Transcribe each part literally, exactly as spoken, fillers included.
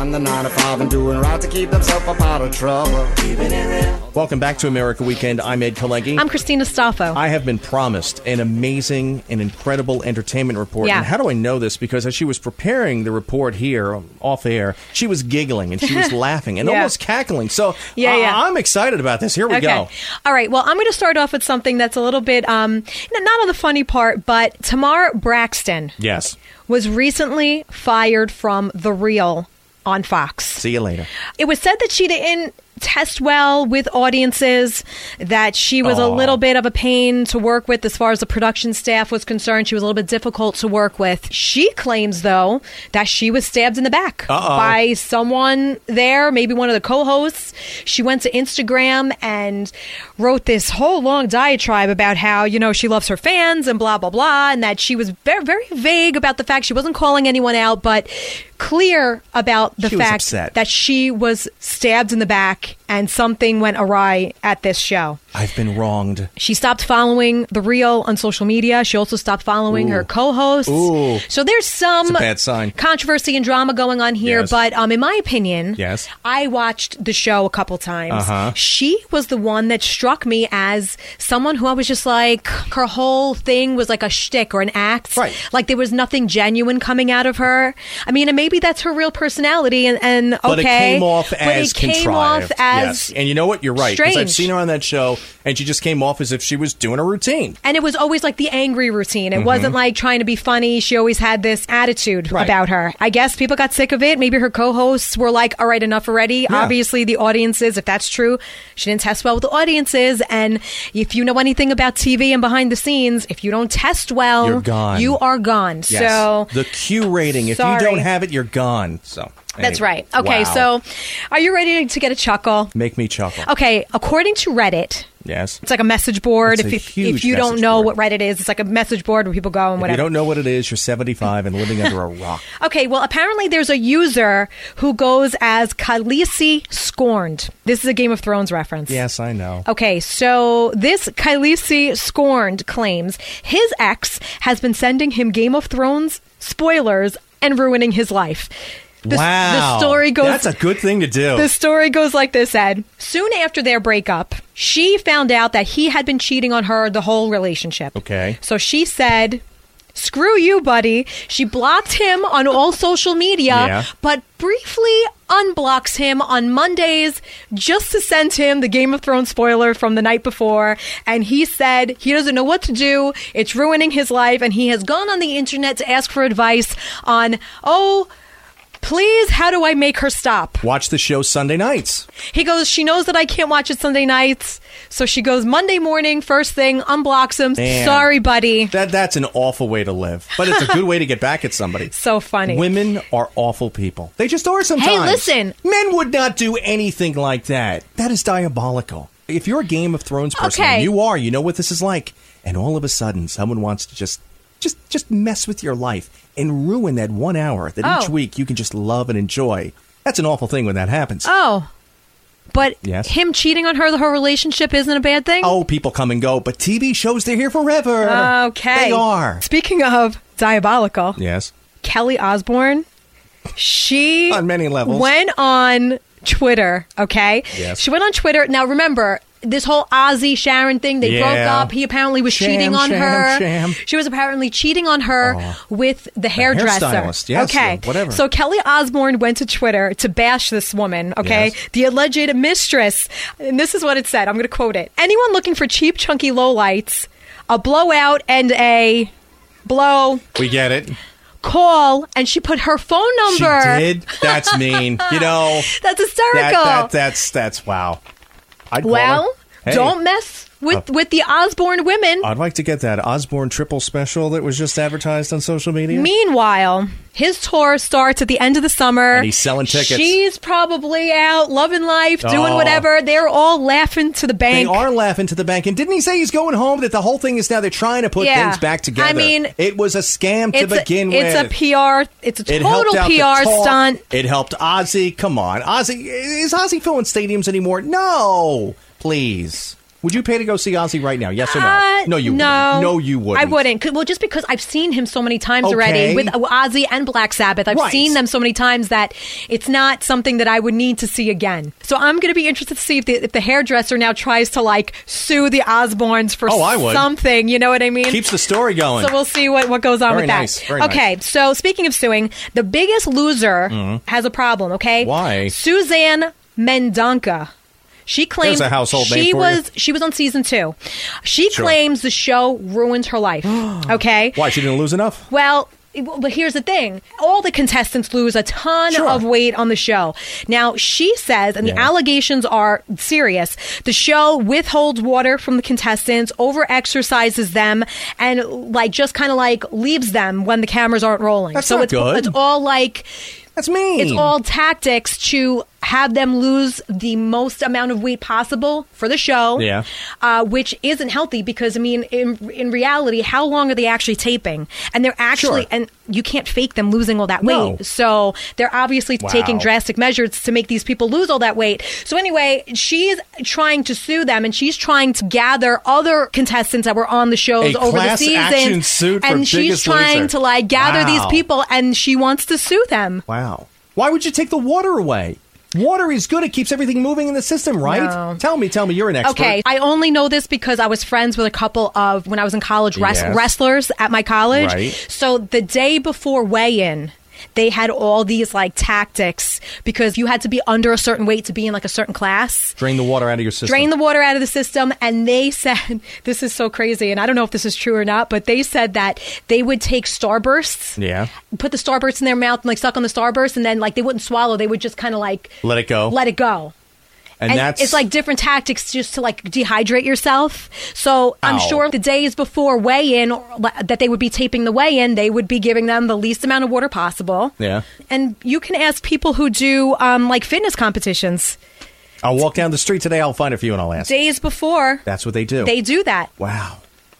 the nine to five and doing right to keep themselves up out of trouble. Keeping it real. Welcome back to America Weekend. I'm Ed Kalengi. I'm Christina Staffo. I have been promised an amazing and incredible entertainment report. Yeah. And how do I know this? Because as she was preparing the report here off air, she was giggling and she was laughing and Yeah. almost cackling. So Yeah, uh, yeah. I'm excited about this. Here we Okay. go. All right. Well, I'm going to start off with something that's a little bit, um, not on the funny part, but Tamar Braxton Yes. was recently fired from The Real on Fox. See you later. It was said that she didn't test well with audiences, that she was Aw. a little bit of a pain to work with as far as the production staff was concerned. She was a little bit difficult to work with. She claims, though, that she was stabbed in the back Uh-oh. by someone there, maybe one of the co-hosts. She went to Instagram and wrote this whole long diatribe about how, you know, she loves her fans and blah, blah, blah, and that she was very, very vague about the fact she wasn't calling anyone out, but clear about the She was fact upset. that she was stabbed in the back and something went awry at this show. I've been wronged. She stopped following The Real on social media. She also stopped following Ooh. her co-hosts. Ooh. So there's some It's a bad sign. controversy and drama going on here. Yes. But um, in my opinion, Yes. I watched the show a couple times. Uh-huh. She was the one that struck me as someone who I was just like, her whole thing was like a shtick or an act. Right. Like there was nothing genuine coming out of her. I mean, and maybe that's her real personality. And, and okay. But it came off but as it came contrived. off as yes. And you know what? You're right. Because I've strange. seen her on that show, and she just came off as if she was doing a routine. And it was always like the angry routine. It wasn't like trying to be funny. She always had this attitude Mm-hmm. Right. about her. I guess people got sick of it. Maybe her co-hosts were like, all right, enough already. Yeah. Obviously, the audiences, if that's true, she didn't test well with the audiences. And if you know anything about T V and behind the scenes, if you don't test well, You're gone. you are gone. Yes. So the Q rating. If sorry. you don't have it, you're gone. So that's anyway. right. Okay, Wow. so are you ready to get a chuckle? Make me chuckle. Okay, according to Reddit, Yes. it's like a message board. It's If, a if, huge if you don't message know board. what Reddit is, it's like a message board where people go and If whatever. you don't know what it is, you're seventy-five and living under a rock. Okay, well, apparently there's a user who goes as Khaleesi Scorned. This is a Game of Thrones reference. Yes, I know. Okay, so this Khaleesi Scorned claims his ex has been sending him Game of Thrones spoilers and ruining his life. The, wow. The story goes. That's a good thing to do. The story goes like this, Ed. Soon after their breakup, she found out that he had been cheating on her the whole relationship. Okay. So she said, screw you, buddy. She blocked him on all social media, Yeah. but briefly unblocks him on Mondays just to send him the Game of Thrones spoiler from the night before. And he said he doesn't know what to do. It's ruining his life. And he has gone on the internet to ask for advice on, oh, please, how do I make her stop? Watch the show Sunday nights. He goes, she knows that I can't watch it Sunday nights. So she goes Monday morning, first thing, unblocks him. Man. Sorry, buddy. That That's an awful way to live. But it's a good way to get back at somebody. So funny. Women are awful people. They just are sometimes. Hey, listen. Men would not do anything like that. That is diabolical. If you're a Game of Thrones person, Okay. and you are, you know what this is like. And all of a sudden, someone wants to just, just, just mess with your life and ruin that one hour that each Oh. week you can just love and enjoy. That's an awful thing when that happens. Oh. But Yes. him cheating on her the whole relationship isn't a bad thing? Oh, people come and go, but T V shows, they're here forever. Okay. They are. Speaking of diabolical, Yes. Kelly Osbourne, she On many levels. went on Twitter, okay? Yes. She went on Twitter. Now, remember, this whole Ozzy Sharon thing, they Yeah. broke up. He apparently was Sham, cheating on sham, her. sham. She was apparently cheating on her Oh. with the hairdresser. hairstylist, yes, okay. the- whatever. So Kelly Osbourne went to Twitter to bash this woman, okay? Yes. The alleged mistress. And this is what it said. I'm going to quote it. Anyone looking for cheap, chunky lowlights, a blowout and a blow, We get it. call, and she put her phone number. She did? That's mean. You know, That's that, hysterical. that, that's, that's, wow. I'd call well, her. Hey, don't mess with, Uh, with the Osbourne women. I'd like to get that Osborne triple special that was just advertised on social media. Meanwhile, his tour starts at the end of the summer. And he's selling tickets. She's probably out loving life, doing Oh. whatever. They're all laughing to the They bank. are laughing to the bank. And didn't he say he's going home? That the whole thing is now they're trying to put Yeah. things back together. I mean, it was a scam to it's begin a, with. It's a P R. It's a It helped total out P the R talk. stunt. It helped Ozzy. Come on. Ozzy. Is Ozzy filling stadiums anymore? No. Please. Would you pay to go see Ozzy right now? Yes or no? Uh, no, you no. wouldn't. No, you wouldn't. I wouldn't. 'Cause- Well, just because I've seen him so many times Okay. already with Ozzy and Black Sabbath. I've Right. seen them so many times that it's not something that I would need to see again. So I'm going to be interested to see if the, if the hairdresser now tries to like sue the Osbournes for Oh, I would. something. You know what I mean? Keeps the story going. So we'll see what, what goes on Very with that. nice, very okay, nice. so speaking of suing, the Biggest Loser has a problem, okay? Why? Suzanne Mendonca. She claims There's a household she name for you. was she was on season two. She Sure. claims the show ruined her life. Okay? Why? She didn't lose enough? Well, but here's the thing. All the contestants lose a ton Sure. of weight on the show. Now, she says, and the Yeah. allegations are serious, the show withholds water from the contestants, over-exercises them, and like just kind of like leaves them when the cameras aren't rolling. That's so not it's, good. it's all like... That's mean. It's all tactics to have them lose the most amount of weight possible for the show. Yeah. Uh, which isn't healthy because, I mean, in in reality, how long are they actually taping? And they're actually, Sure. and you can't fake them losing all that No. weight. So they're obviously Wow. taking drastic measures to make these people lose all that weight. So anyway, she's trying to sue them, and she's trying to gather other contestants that were on the shows A over the class season. action suit for and she's Biggest trying Loser. to like gather these Wow. people, and she wants to sue them. Wow. Why would you take the water away? Water is good. It keeps everything moving in the system, right? No. Tell me, tell me. You're an expert. Okay, I only know this because I was friends with a couple of, when I was in college, res- Yes. wrestlers at my college. Right. So the day before weigh-in, they had all these like tactics because you had to be under a certain weight to be in like a certain class. Drain the water out of your system. Drain the water out of the system, and they said, this is so crazy, and I don't know if this is true or not, but they said that they would take Starbursts, Yeah. put the Starbursts in their mouth and like suck on the Starburst, and then like they wouldn't swallow, they would just kind of like Let it go. let it go. and, And that's it's like different tactics just to like dehydrate yourself. So I'm Ow. sure the days before weigh-in or, like, that they would be taping the weigh-in, they would be giving them the least amount of water possible. Yeah. And you can ask people who do um, like fitness competitions I'll walk down the street today. I'll find a few and I'll ask. days before. That's what they do. They do that. Wow.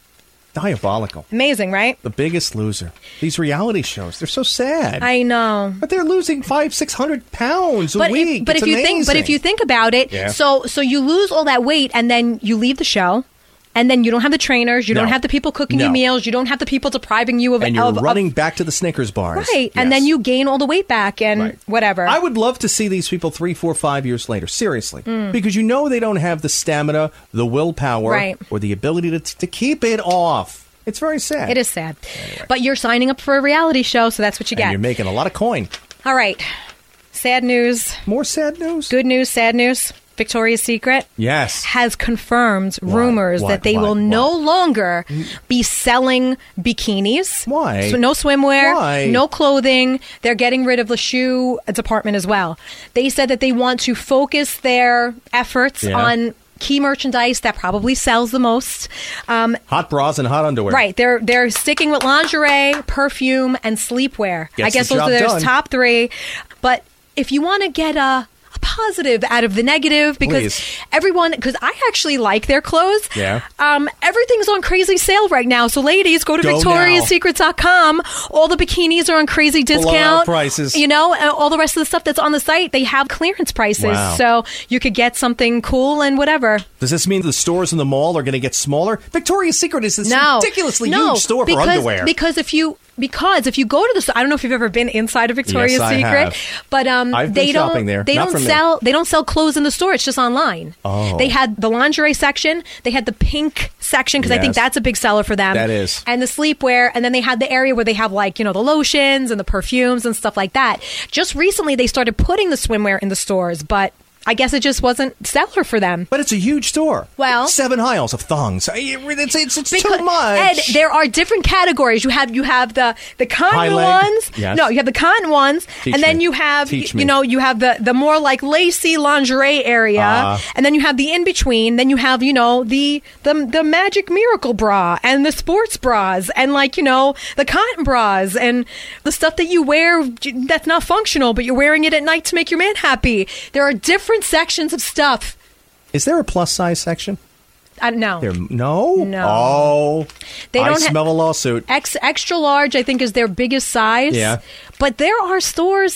Diabolical. Amazing, right? The Biggest Loser. These reality shows, they're so sad. I know. but they're losing five, six hundred pounds a But week. if, but It's if you think, but if amazing. you think about it, Yeah. so so you lose all that weight, and then you leave the show, and then you don't have the trainers, you don't No. have the people cooking you No. meals, you don't have the people depriving you of, and you're of, of- running back to the Snickers bars. right, and Yes. then you gain all the weight back and Right. whatever. I would love to see these people three, four, five years later. Seriously, because you know they don't have the stamina, the willpower, Right. or the ability to to keep it off. It's very sad. It is sad, but you're signing up for a reality show, so that's what you And get. you're making a lot of coin. All right, sad news, More sad news. good news, sad news. Victoria's Secret Yes. has confirmed rumors What? that they What? will What? no longer be selling bikinis. Why? So no swimwear, Why? no clothing. They're getting rid of the shoe department as well. They said that they want to focus their efforts Yeah. on key merchandise that probably sells the most. Um, Hot bras and hot underwear. Right, they're they're sticking with lingerie, perfume, and sleepwear. Gets I guess the those job are their done. top three. But if you want to get a, a positive out of the negative, because Please. everyone, because I actually like their clothes. Yeah. Um, everything's on crazy sale right now. So ladies, go to Go victorias secret dot com. All the bikinis are on crazy Blowout discount prices. You know, and all the rest of the stuff that's on the site, they have clearance prices. Wow. So you could get something cool and whatever. Does this mean the stores in the mall are going to get smaller? Victoria's Secret is this No, ridiculously no, huge store because, for underwear. Because if you because if you go to the store, I don't know if you've ever been inside of Victoria's Yes, I Secret, have. but um, I've they been don't shopping there. they Not don't from me. sell they don't sell clothes in the store. It's just online. Oh. They had the lingerie section, they had the pink section because I think Yes. that's a big seller for them. That is. And the sleepwear, and then they had the area where they have like you know the lotions and the perfumes and stuff like that. Just recently, they started putting the swimwear in the stores, but I guess it just wasn't stellar for them. But it's a huge store. Well- seven aisles of thongs. It's, it's, it's Because- too much. Ed, there are different categories. You have you have the the cotton High leg? ones. Yes. No, you have the cotton ones, Teach and then me. you have Teach you me. know you have the the more like lacy lingerie area, Ah. and then you have the in between. Then you have you know the the the magic miracle bra and the sports bras and like you know the cotton bras and the stuff that you wear that's not functional, but you're wearing it at night to make your man happy. There are different sections of stuff. Is there a plus size section? I don't know. There, no? No. Oh. They I don't ha- smell a lawsuit. Ex- extra large, I think, is their biggest size. Yeah. But there are stores that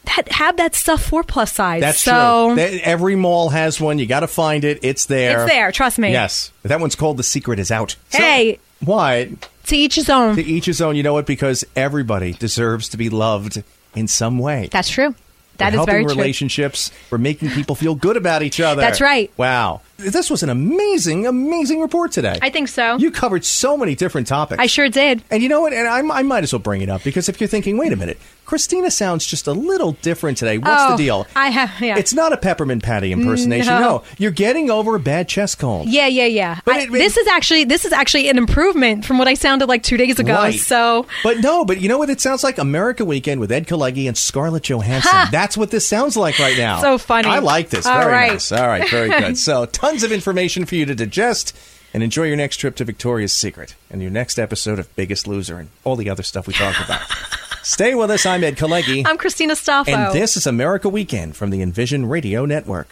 that have that stuff for plus size. That's so, true. That- Every mall has one. You got to find it. It's there. It's there. Trust me. Yes. That one's called The Secret Is Out. So- Hey. What? To each his own. To each his own. You know what? Because everybody deserves to be loved in some way. That's true. That We're is very helping true. relationships. We're making people feel good about each other. That's right. Wow. This was an amazing, amazing report today. I think so. You covered so many different topics. I sure did. And you know what? And I, I might as well bring it up because if you're thinking, wait a minute, Christina sounds just a little different today. What's Oh, the deal? I have, yeah. It's not a Peppermint Patty impersonation. No. No. You're getting over a bad chest cold. Yeah, yeah, yeah. But I, it- this is actually this is actually an improvement from what I sounded like two days ago. Right. So, But no, but you know what? It sounds like America Weekend with Ed Kalegi and Scarlett Johansson. Ha! That's what this sounds like right now. So funny. I like this. All Very right. nice. All right, very good. So tons of information for you to digest and enjoy your next trip to Victoria's Secret and your next episode of Biggest Loser and all the other stuff we talked about. Stay with us. I'm Ed Kalegi. I'm Christina Staffo. And this is America Weekend from the Envision Radio Network.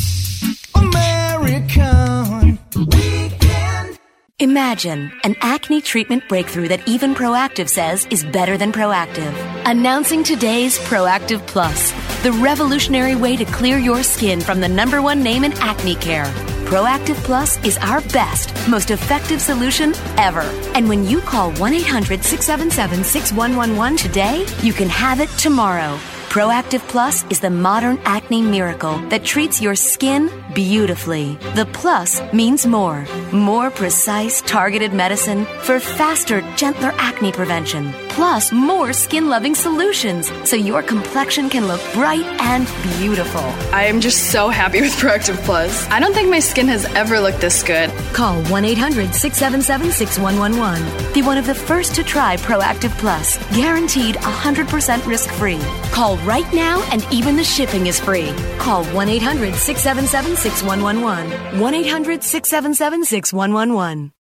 American Weekend. Imagine an acne treatment breakthrough that even Proactive says is better than Proactive. Announcing today's Proactive Plus, the revolutionary way to clear your skin from the number one name in acne care. Proactive Plus is our best, most effective solution ever. And when you call one eight hundred six seven seven six one one one today, you can have it tomorrow. Proactive Plus is the modern acne miracle that treats your skin beautifully. The plus means more. More precise, targeted medicine for faster, gentler acne prevention. Plus, more skin-loving solutions so your complexion can look bright and beautiful. I am just so happy with Proactive Plus. I don't think my skin has ever looked this good. Call one eight hundred six seven seven six one one one. Be one of the first to try Proactive Plus. Guaranteed one hundred percent risk-free. Call right now and even the shipping is free. Call one eight hundred six seven seven six one one one. one eight hundred six seven seven six one one one.